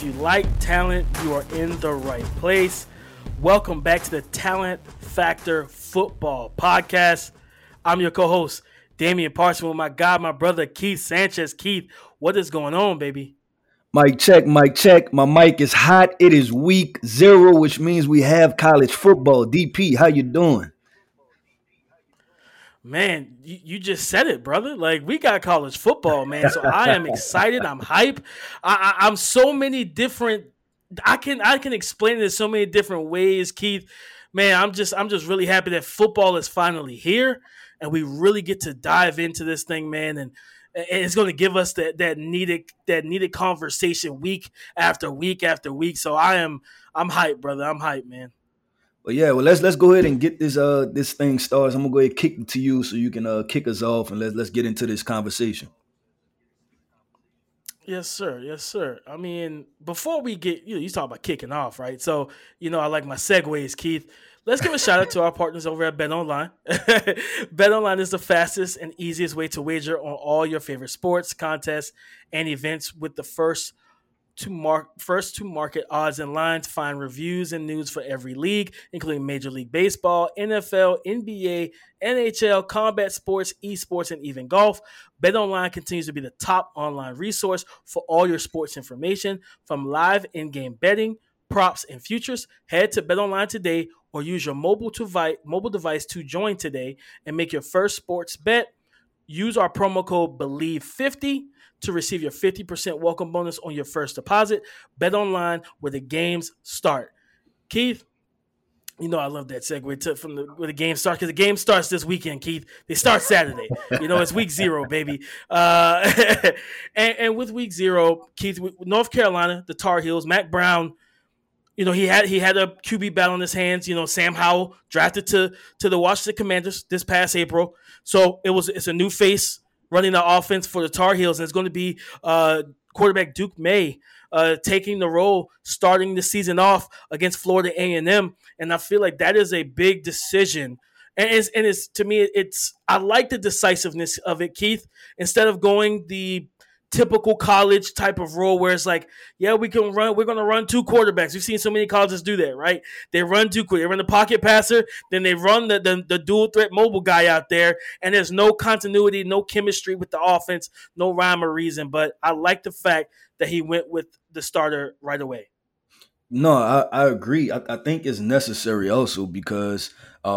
you like talent, you are in the right place. Welcome back to the Talent Factor Football Podcast. I'm your co-host, Damian Parson, with my guy, my brother, Keith Sanchez. Keith, what is going on, baby? Mic check, mic check. My mic is hot. It is week 0, which means we have college football. DP, how you doing? Man, you just said it, brother. Like, we got college football, man. So I am excited. I'm hype. I'm so many different. I can explain it in so many different ways, Keith. Man, I'm just really happy that football is finally here, and we really get to dive into this thing, man. And it's going to give us that needed conversation week after week after week. So I'm hyped, brother. I'm hyped, man. Well, yeah. Well, let's go ahead and get this thing started. I'm gonna go ahead and kick it to you so you can kick us off, and let's get into this conversation. Yes, sir. Yes, sir. I mean, before we get, you talk about kicking off, right? So, I like my segues, Keith. Let's give a shout out to our partners over at BetOnline. BetOnline is the fastest and easiest way to wager on all your favorite sports, contests, and events with the first to market odds and lines. Find reviews and news for every league, including Major League Baseball, NFL, NBA, NHL, combat sports, esports, and even golf. BetOnline continues to be the top online resource for all your sports information, from live in-game betting, props, and futures. Head to BetOnline today or use your mobile device to join today and make your first sports bet. Use our promo code BELIEVE50 to receive your 50% welcome bonus on your first deposit. Bet online where the games start. Keith, I love that segue from where the game starts, because the game starts this weekend, Keith. They start Saturday. It's week 0, baby. And with week 0, Keith, North Carolina, the Tar Heels, Mack Brown, he had a QB battle in his hands. Sam Howell drafted to the Washington Commanders this past April. So it's a new face running the offense for the Tar Heels, and it's going to be quarterback Duke May taking the role, starting the season off against Florida A&M. And I feel like that is a big decision. And it's to me, I like the decisiveness of it, Keith. Instead of going the typical college type of role where it's like, yeah, we're going to run 2 quarterbacks. We've seen so many colleges do that, right? They run 2 quarterbacks. They run the pocket passer, then they run the dual threat mobile guy out there, and there's no continuity, no chemistry with the offense, no rhyme or reason. But I like the fact that he went with the starter right away. No, I agree. I think it's necessary also because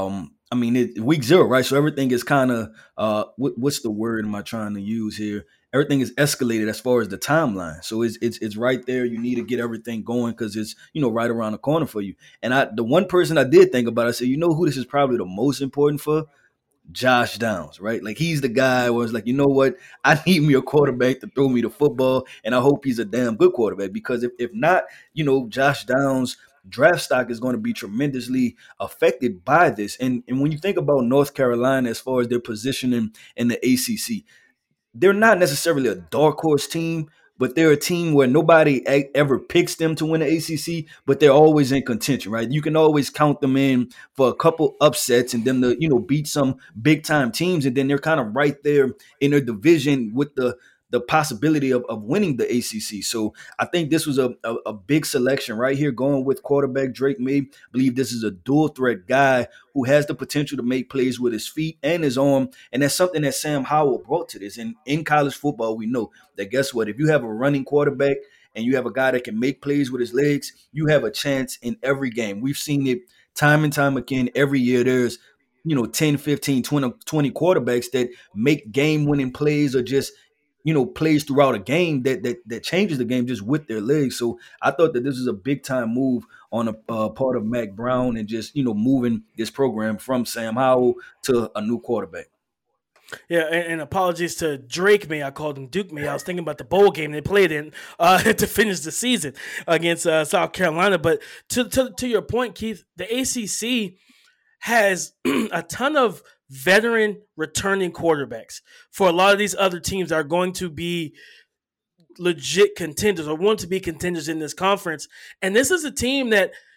week 0, right? So everything is kind of what's the word am I trying to use here? Everything is escalated as far as the timeline. So it's right there. You need to get everything going because it's right around the corner for you. And the one person I did think about, I said, who this is probably the most important for? Josh Downs, right? Like, he's the guy where it's like, what? I need me a quarterback to throw me the football, and I hope he's a damn good quarterback, because if not, Josh Downs' draft stock is going to be tremendously affected by this. And when you think about North Carolina as far as their positioning in the ACC, they're not necessarily a dark horse team, but they're a team where nobody ever picks them to win the ACC, but they're always in contention, right? You can always count them in for a couple upsets and them to, beat some big time teams. And then they're kind of right there in their division with the possibility of winning the ACC. So I think this was a big selection right here, going with quarterback Drake May. I believe this is a dual threat guy who has the potential to make plays with his feet and his arm. And that's something that Sam Howell brought to this. And in college football, we know that, guess what? If you have a running quarterback and you have a guy that can make plays with his legs, you have a chance in every game. We've seen it time and time again. Every year there's 10, 15, 20 quarterbacks that make game-winning plays, or just plays throughout a game that changes the game just with their legs. So I thought that this was a big time move on a part of Mack Brown, and just, moving this program from Sam Howell to a new quarterback. Yeah, and apologies to Drake May. I called him Duke May. I was thinking about the bowl game they played in to finish the season against South Carolina. But to your point, Keith, the ACC has a ton of veteran returning quarterbacks for a lot of these other teams that are going to be legit contenders or want to be contenders in this conference. And this is a team that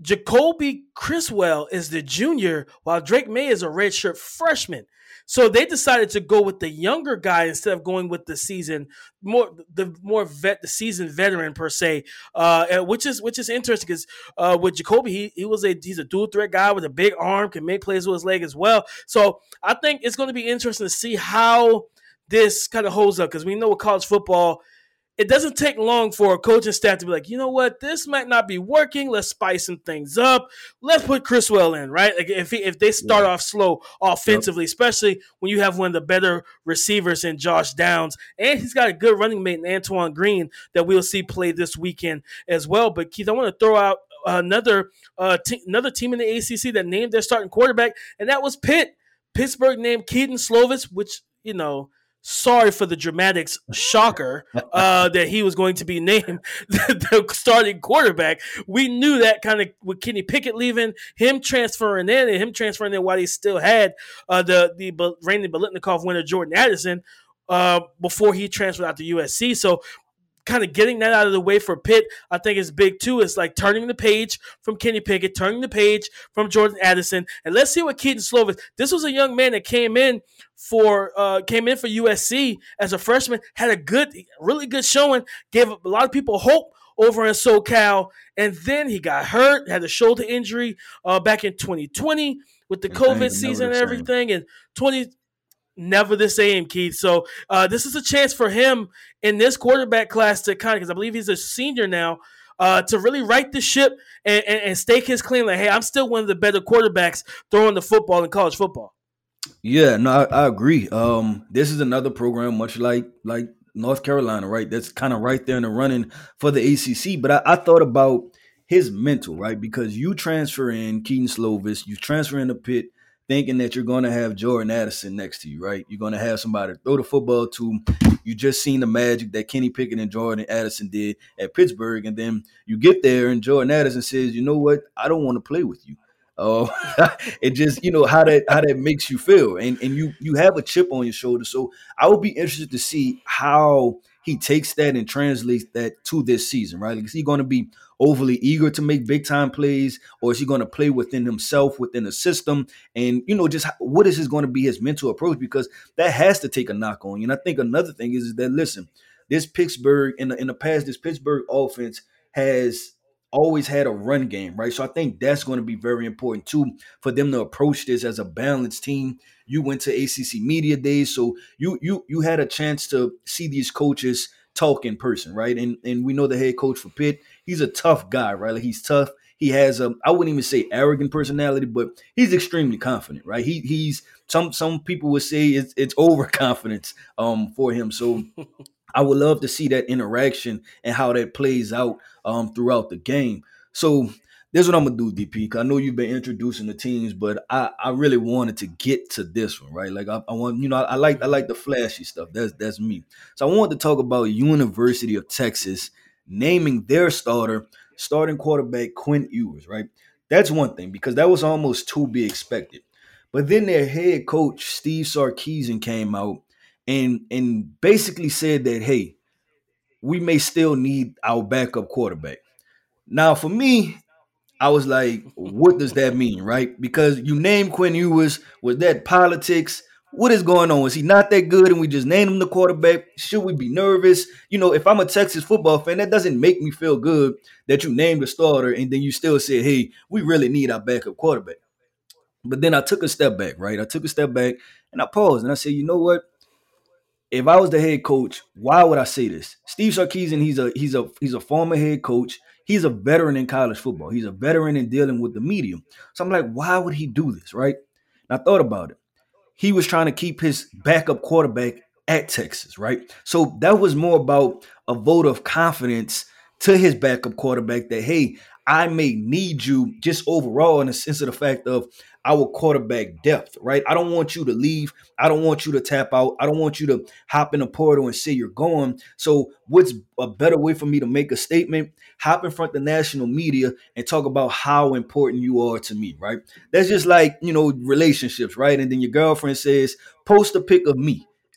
Jacoby Criswell is the junior, while Drake May is a redshirt freshman. So they decided to go with the younger guy instead of going with the seasoned veteran per se, which is interesting because with Jacoby he's a dual threat guy with a big arm, can make plays with his leg as well. So I think it's going to be interesting to see how this kind of holds up because we know with college football it doesn't take long for a coaching staff to be like, you know what, this might not be working. Let's spice some things up. Let's put Criswell in, right? Like if they start Yeah. off slow Yep. offensively, especially when you have one of the better receivers in Josh Downs, and he's got a good running mate in Antoine Green that we'll see play this weekend as well. But Keith, I want to throw out another team in the ACC that named their starting quarterback, and that was Pitt. Pittsburgh named Keaton Slovis, which sorry for the dramatics, shocker that he was going to be named the starting quarterback. We knew that kind of with Kenny Pickett leaving, him transferring in while he still had the Randy Biletnikoff winner Jordan Addison before he transferred out to USC. So kind of getting that out of the way for Pitt, I think is big too. It's like turning the page from Kenny Pickett, turning the page from Jordan Addison, and let's see what Keaton Slovis. This was a young man that came in for USC as a freshman, had really good showing, gave a lot of people hope over in SoCal, and then he got hurt, had a shoulder injury back in 2020 with the And COVID things are never season the and same. everything, and 20 never the same, Keith. So this is a chance for him in this quarterback class to kind of, because I believe he's a senior now, to really right the ship and stake his claim like, hey, I'm still one of the better quarterbacks throwing the football in college football. Yeah, no, I agree. This is another program much like North Carolina, right? That's kind of right there in the running for the ACC. But I thought about his mental, right? Because you transfer in Keaton Slovis, you transfer in the Pitt, thinking that you're going to have Jordan Addison next to you, right? You're going to have somebody to throw the football to. You just seen the magic that Kenny Pickett and Jordan Addison did at Pittsburgh, and then you get there and Jordan Addison says, "You know what? I don't want to play with you." Oh, it just how that makes you feel, and you have a chip on your shoulder. So I would be interested to see how he takes that and translates that to this season, right? Like, is he going to be overly eager to make big time plays, or is he going to play within himself, within the system, and just what is going to be his mental approach? Because that has to take a knock on you. And I think another thing is that listen, this Pittsburgh in the past, this Pittsburgh offense has always had a run game, right? So I think that's going to be very important too for them to approach this as a balanced team. You went to ACC Media Days, so you had a chance to see these coaches talk in person, right? And we know the head coach for Pitt, he's a tough guy, right? Like, he's tough. He has I wouldn't even say arrogant personality, but he's extremely confident, right? He's some people would say it's overconfidence for him. So I would love to see that interaction and how that plays out throughout the game. So this is what I'm gonna do, DP. 'Cause I know you've been introducing the teams, but I really wanted to get to this one, right? Like I want, I like the flashy stuff. That's me. So I wanted to talk about University of Texas naming their starting quarterback Quinn Ewers, right? That's one thing because that was almost to be expected. But then their head coach Steve Sarkisian came out and basically said that, hey, we may still need our backup quarterback. Now, for me, I was like, what does that mean, right? Because you named Quinn Ewers, was that politics? What is going on? Is he not that good and we just named him the quarterback? Should we be nervous? If I'm a Texas football fan, that doesn't make me feel good that you named the starter and then you still said, hey, we really need our backup quarterback. But then I took a step back, right? I took a step back and I paused and I said, you know what? If I was the head coach, why would I say this? Steve Sarkisian, he's a former head coach. He's a veteran in college football. He's a veteran in dealing with the media. So I'm like, why would he do this, right? And I thought about it. He was trying to keep his backup quarterback at Texas, right? So that was more about a vote of confidence to his backup quarterback that, hey, I may need you just overall in the sense of the fact of our quarterback depth, right? I don't want you to leave. I don't want you to tap out. I don't want you to hop in the portal and say you're gone. So what's a better way for me to make a statement? Hop in front of the national media and talk about how important you are to me, right? That's just like, relationships, right? And then your girlfriend says, post a pic of me.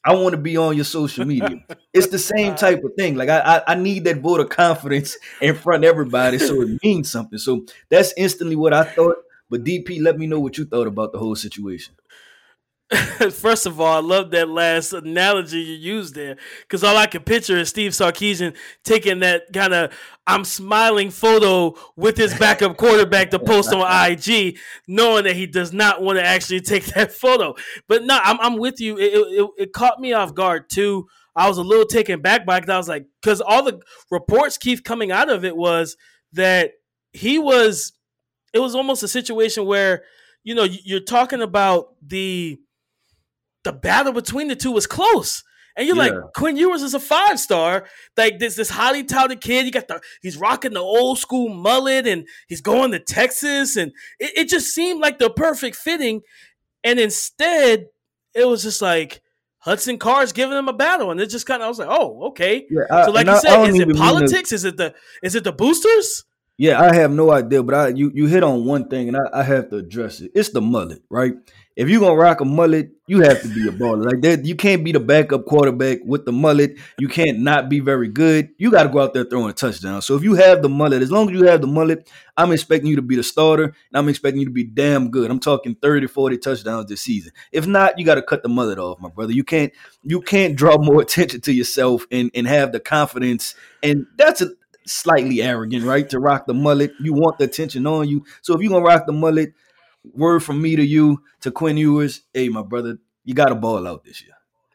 I want to be on your social media. It's the same type of thing. Like I need that vote of confidence in front of everybody so it means something. So that's instantly what I thought. But DP, let me know what you thought about the whole situation. First of all, I love that last analogy you used there because all I can picture is Steve Sarkisian taking that kind of I'm smiling photo with his backup quarterback to post on IG, knowing that he does not want to actually take that photo. But no, I'm with you. It caught me off guard too. I was a little taken back by it. I was like, because all the reports, Keith, coming out of it was that he was. It was almost a situation where you're talking about the battle between the two was close. And you're like, Yeah. Quinn Ewers is a 5-star. Like this highly touted kid. He's rocking the old school mullet and he's going to Texas. And it just seemed like the perfect fitting. And instead, it was just like Hudson Card's giving him a battle. And it just kind of, I was like, oh, okay. Yeah, So like and you I said, don't is even it mean to. politics? Is it the boosters? Yeah, I have no idea, but you hit on one thing, and I have to address it. It's the mullet, right? If you're gonna rock a mullet, you have to be a baller. Like that, you can't be the backup quarterback with the mullet. You can't not be very good. You got to go out there throwing a touchdown. So if you have the mullet, as long as you have the mullet, I'm expecting you to be the starter, and I'm expecting you to be damn good. I'm talking 30, 40 touchdowns this season. If not, you got to cut the mullet off, my brother. You can't draw more attention to yourself and have the confidence, and that's a slightly arrogant, right? To rock the mullet. You want the attention on you. So if you're gonna rock the mullet, word from me to you, to Quinn Ewers, hey, my brother, you got to ball out this year.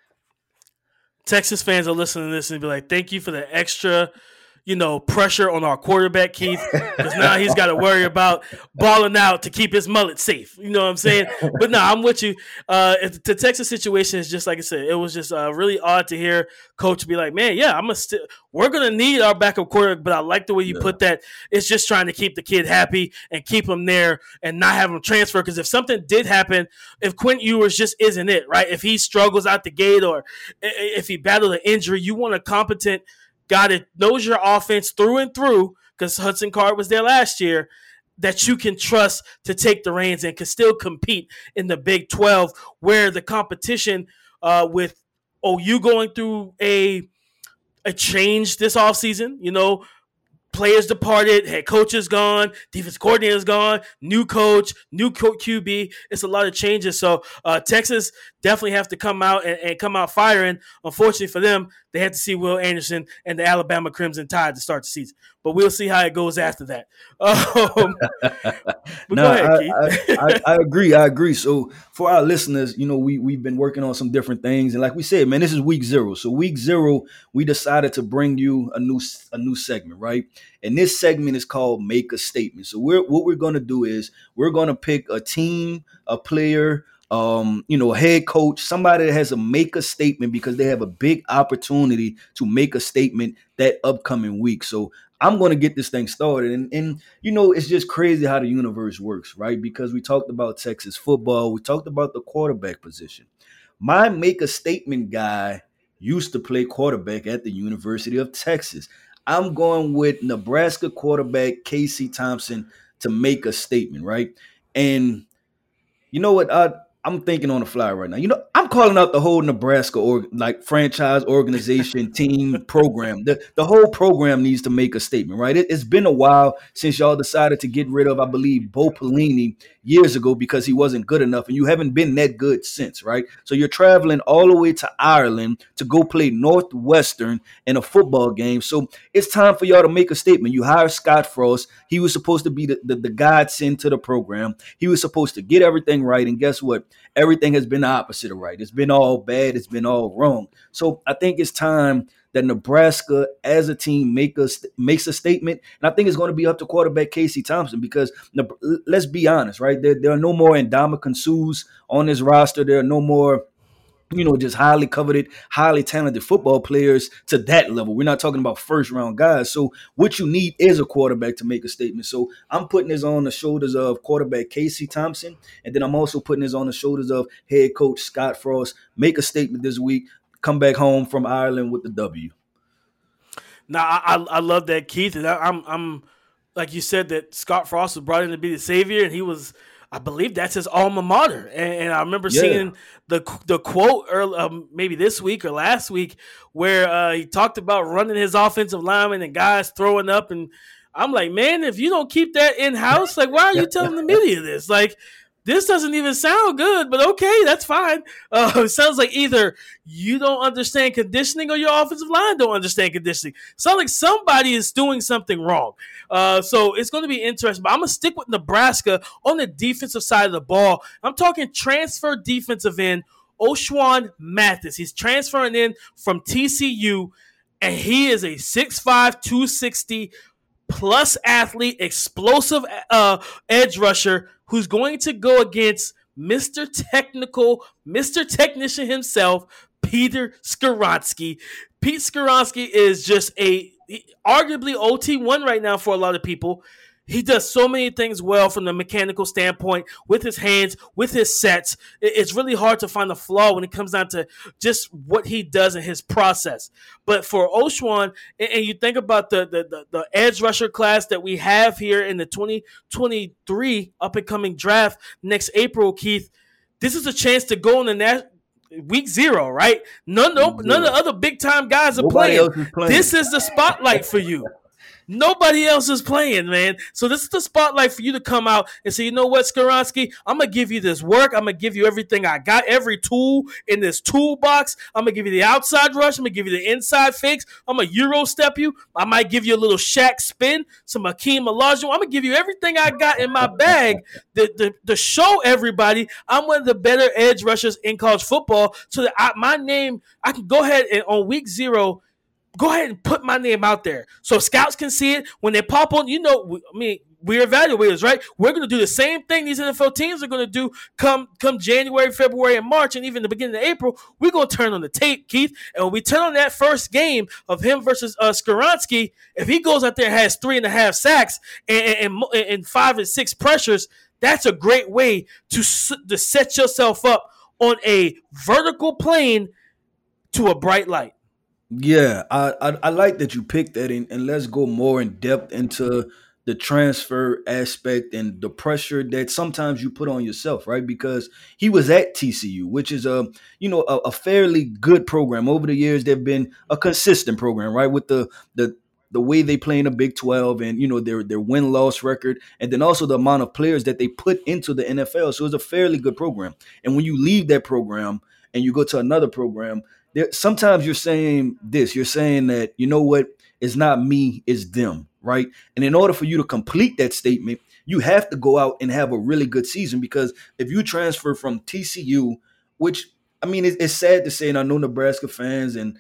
Texas fans are listening to this and be like, thank you for the extra, pressure on our quarterback, Keith, because now he's got to worry about balling out to keep his mullet safe. You know what I'm saying? But no, I'm with you. The Texas situation is just like I said. It was just really odd to hear Coach be like, man, yeah, we're going to need our backup quarterback, but I like the way you put that. It's just trying to keep the kid happy and keep him there and not have him transfer, because if something did happen, if Quinn Ewers just isn't it, right? If he struggles out the gate or if he battled an injury, you want a competent guy that knows your offense through and through, because Hudson Card was there last year, that you can trust to take the reins and can still compete in the Big 12, where the competition with OU going through a change this offseason, players departed, head coach is gone, defense coordinator is gone, new coach, new QB. It's a lot of changes. So Texas definitely have to come out and come out firing. Unfortunately for them, they had to see Will Anderson and the Alabama Crimson Tide to start the season. But we'll see how it goes after that. No, I agree. I agree. So for our listeners, we've been working on some different things, and like we said, man, this is week 0. So week 0, we decided to bring you a new segment, right? And this segment is called Make a Statement. So what we're going to do is we're going to pick a team, a player, a head coach, somebody that has to make a statement because they have a big opportunity to make a statement that upcoming week. So I'm going to get this thing started. And it's just crazy how the universe works, right? Because we talked about Texas football. We talked about the quarterback position. My make a statement guy used to play quarterback at the University of Texas. I'm going with Nebraska quarterback Casey Thompson to make a statement, right? And you know what? I'm thinking on the fly right now. I'm calling out the whole Nebraska franchise, organization, team, program. The whole program needs to make a statement, right? It's been a while since y'all decided to get rid of, I believe, Bo Pelini years ago because he wasn't good enough, and you haven't been that good since, right? So you're traveling all the way to Ireland to go play Northwestern in a football game. So it's time for y'all to make a statement. You hire Scott Frost. He was supposed to be the godsend to the program. He was supposed to get everything right, and guess what? Everything has been the opposite of right. It's been all bad. It's been all wrong. So I think it's time that Nebraska as a team makes a statement. And I think it's going to be up to quarterback Casey Thompson because let's be honest, right? There are no more Ndamukong Suhs on this roster. There are no more just highly coveted, highly talented football players to that level. We're not talking about first-round guys. So what you need is a quarterback to make a statement. So I'm putting this on the shoulders of quarterback Casey Thompson, and then I'm also putting this on the shoulders of head coach Scott Frost. Make a statement this week. Come back home from Ireland with the W. Now, I love that, Keith. And I'm like you said, that Scott Frost was brought in to be the savior, and he was I believe that's his alma mater. And I remember Yeah. seeing the quote early, maybe this week or last week where he talked about running his offensive linemen and guys throwing up. And I'm like, man, if you don't keep that in-house, like, why are you telling the media this? Like, this doesn't even sound good, but okay, that's fine. It sounds like either you don't understand conditioning or your offensive line don't understand conditioning. Sounds like somebody is doing something wrong. So it's going to be interesting. But I'm going to stick with Nebraska on the defensive side of the ball. I'm talking transfer defensive end, Oshwan Mathis. He's transferring in from TCU, and he is a 6'5", 260 plus athlete, explosive edge rusher who's going to go against Mr. Technical, Mr. Technician himself, Peter Skoronski. Pete Skoronski is just arguably OT1 right now for a lot of people. He does so many things well from the mechanical standpoint, with his hands, with his sets. It's really hard to find a flaw when it comes down to just what he does in his process. But for Oshwan, and you think about the edge rusher class that we have here in the 2023 up-and-coming draft next April, Keith, this is a chance to go in the week 0, right? None of the other big-time guys are playing. This is the spotlight for you. Nobody else is playing, man. So this is the spotlight for you to come out and say, you know what, Skoronski, I'm going to give you this work. I'm going to give you everything I got, every tool in this toolbox. I'm going to give you the outside rush. I'm going to give you the inside fakes. I'm going to Euro step you. I might give you a little Shaq spin, some Hakeem Olajuwon. I'm going to give you everything I got in my bag to show everybody I'm one of the better edge rushers in college football, so that I can go ahead and on week 0, go ahead and put my name out there so scouts can see it. When they pop on, we're evaluators, right? We're going to do the same thing these NFL teams are going to do come January, February, and March, and even the beginning of April. We're going to turn on the tape, Keith, and when we turn on that first game of him versus Skoronski, if he goes out there and has 3.5 sacks and 5 and 6 pressures, that's a great way to set yourself up on a vertical plane to a bright light. Yeah, I like that you picked that, and let's go more in depth into the transfer aspect and the pressure that sometimes you put on yourself, right? Because he was at TCU, which is a fairly good program. Over the years, they've been a consistent program, right? With the way they play in the Big 12 and their win-loss record, and then also the amount of players that they put into the NFL. So it's a fairly good program. And when you leave that program and you go to another program, sometimes you're saying that, you know what, it's not me, it's them, right? And in order for you to complete that statement, you have to go out and have a really good season, because if you transfer from TCU, which, I mean, it's sad to say, and I know Nebraska fans and,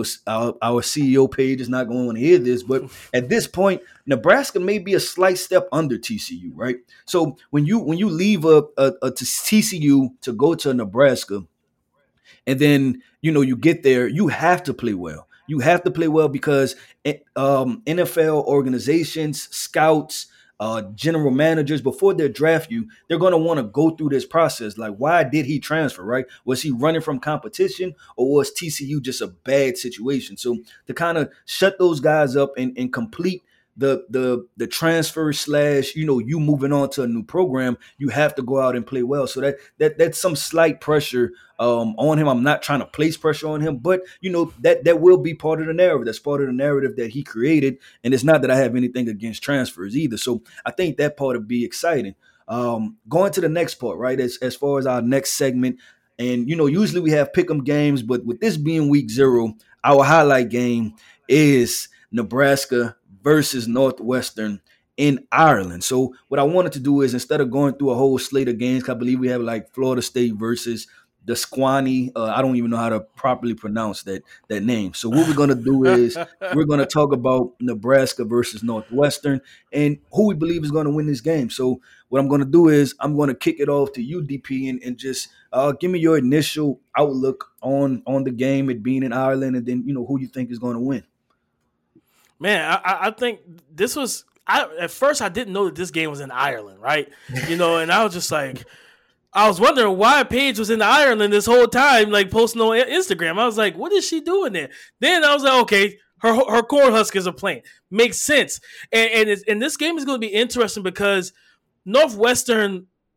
our CEO page is not going to want to hear this, but at this point, Nebraska may be a slight step under TCU, right? So when you leave a TCU to go to Nebraska, and then, you get there, you have to play well. You have to play well because NFL organizations, scouts, general managers, before they draft you, they're going to want to go through this process. Like, why did he transfer, right? Was he running from competition, or was TCU just a bad situation? So to kind of shut those guys up and complete the transfer / you moving on to a new program, you have to go out and play well. So that's some slight pressure on him. I'm not trying to place pressure on him, but that will be part of the narrative. That's part of the narrative that he created. And it's not that I have anything against transfers either. So I think that part would be exciting. Going to the next part, right? As far as our next segment, and usually we have pick'em games, but with this being week 0, our highlight game is Nebraska versus Northwestern in Ireland. So what I wanted to do is, instead of going through a whole slate of games, I believe we have like Florida State versus the Squani. I don't even know how to properly pronounce that name. So what we're going to do is we're going to talk about Nebraska versus Northwestern and who we believe is going to win this game. So what I'm going to do is I'm going to kick it off to you, DP, and just give me your initial outlook on the game, it being in Ireland, and then who you think is going to win. Man, I think this was at first I didn't know that this game was in Ireland, right? And I was just like, I was wondering why Paige was in Ireland this whole time, like posting on Instagram. I was like, what is she doing there? Then I was like, okay, her Cornhuskers are playing. Makes sense. And this game is going to be interesting because Northwestern,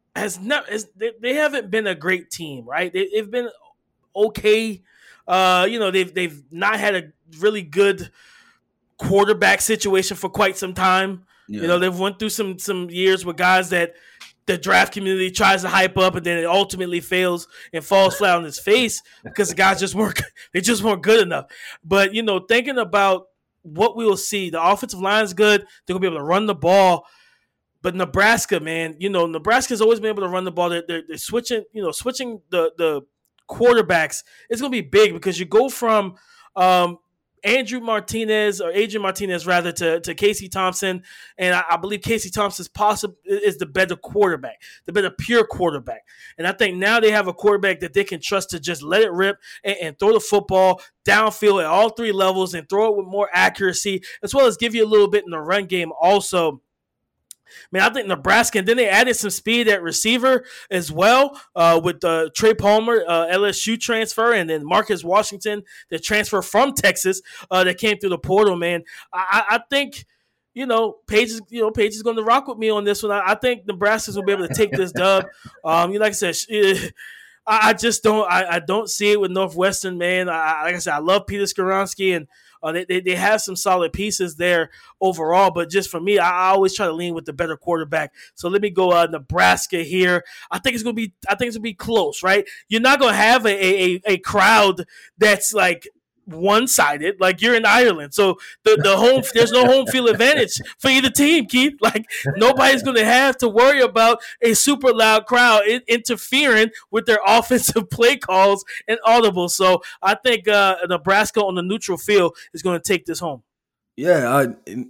they haven't been a great team, right? They've been okay. They've not had a really good quarterback situation for quite some time. Yeah. They've went through some years with guys that the draft community tries to hype up, and then it ultimately fails and falls flat on its face because the guys just weren't good enough. But thinking about what we will see, the offensive line is good. They're gonna be able to run the ball. But Nebraska, man, Nebraska's always been able to run the ball. They're switching the quarterbacks. It's going to be big because you go from Adrian Martinez rather to Casey Thompson, and I believe Casey Thompson is the better quarterback, the better pure quarterback. And I think now they have a quarterback that they can trust to just let it rip and throw the football downfield at all three levels and throw it with more accuracy, as well as give you a little bit in the run game also. Man, I think Nebraska, and then they added some speed at receiver as well with Trey Palmer, LSU transfer, and then Marcus Washington, the transfer from Texas that came through the portal. Man, I think Paige is going to rock with me on this one. I think Nebraska's will be able to take this dub. Like I said, I just don't see it with Northwestern. Man, like I said, I love Peter Skoronski and. They have some solid pieces there overall, but just for me, I always try to lean with the better quarterback. So let me go Nebraska here. I think it's gonna be close, right? You're not gonna have a crowd that's like one-sided, like you're in Ireland. So there's no home field advantage for either team, Keith. Like nobody's going to have to worry about a super loud crowd interfering with their offensive play calls and audibles. So I think Nebraska on the neutral field is going to take this home. Yeah,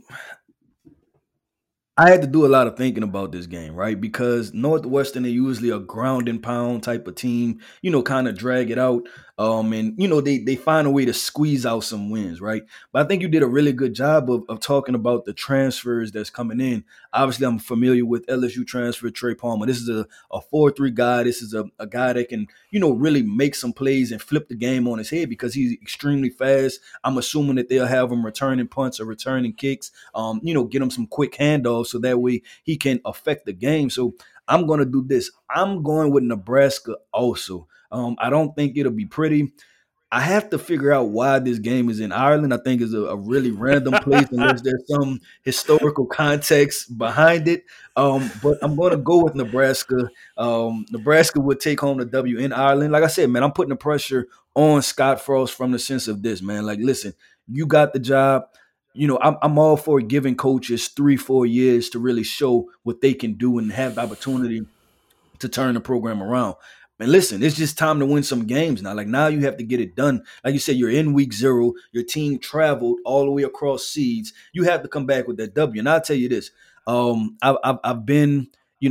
I had to do a lot of thinking about this game, right? Because Northwestern are usually a ground and pound type of team, kind of drag it out. And they find a way to squeeze out some wins, right? But I think you did a really good job of talking about the transfers that's coming in. Obviously, I'm familiar with LSU transfer Trey Palmer. This is a 4-3 guy. This is a guy that can, really make some plays and flip the game on his head because he's extremely fast. I'm assuming that they'll have him returning punts or returning kicks, get him some quick handoffs so that way he can affect the game. So I'm going to do this. I'm going with Nebraska also. I don't think it'll be pretty. I have to figure out why this game is in Ireland. I think it's a really random place unless there's some historical context behind it. But I'm going to go with Nebraska. Nebraska would take home the W in Ireland. Like I said, man, I'm putting the pressure on Scott Frost from the sense of this, man. Like, listen, you got the job. I'm all for giving coaches 3-4 years to really show what they can do and have the opportunity to turn the program around. And listen, it's just time to win some games now. Like now you have to get it done. Like you said, you're in week 0. Your team traveled all the way across seeds. You have to come back with that W. And I'll tell you this. I've been,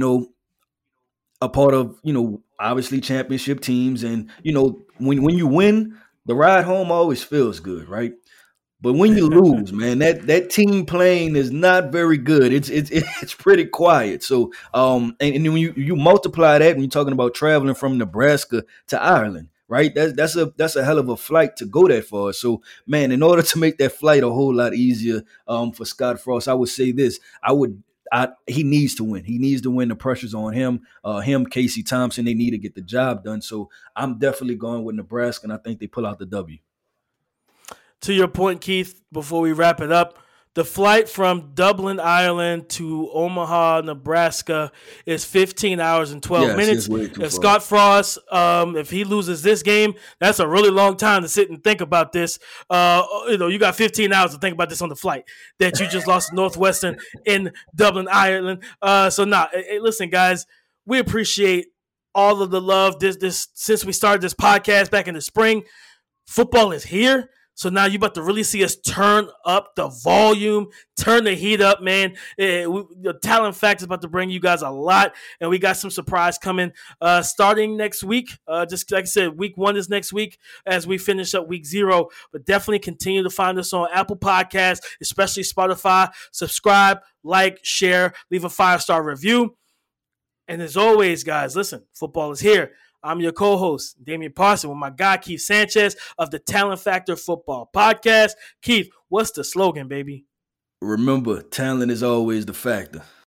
a part of, obviously championship teams. And, when you win, the ride home always feels good, right? But when you lose, man, that team playing is not very good. It's pretty quiet. So and when you multiply that when you're talking about traveling from Nebraska to Ireland, right? That's a hell of a flight to go that far. So man, in order to make that flight a whole lot easier for Scott Frost, I would say this. He needs to win. He needs to win. The pressure's on him. Casey Thompson, they need to get the job done. So I'm definitely going with Nebraska, and I think they pull out the W. To your point, Keith, before we wrap it up, the flight from Dublin, Ireland to Omaha, Nebraska is 15 hours and 12 minutes. If Scott Frost, if he loses this game, that's a really long time to sit and think about this. You got 15 hours to think about this on the flight that you just lost to Northwestern in Dublin, Ireland. Listen, guys, we appreciate all of the love. This since we started this podcast back in the spring, football is here. So now you about to really see us turn up the volume, turn the heat up, man. The Talent Factor is about to bring you guys a lot, and we got some surprise coming starting next week. Just like I said, week 1 is next week as we finish up week 0. But definitely continue to find us on Apple Podcasts, especially Spotify. Subscribe, like, share, leave a 5-star review. And as always, guys, listen, football is here. I'm your co-host, Damian Parson, with my guy, Keith Sanchez of the Talent Factor Football Podcast. Keith, what's the slogan, baby? Remember, talent is always the factor.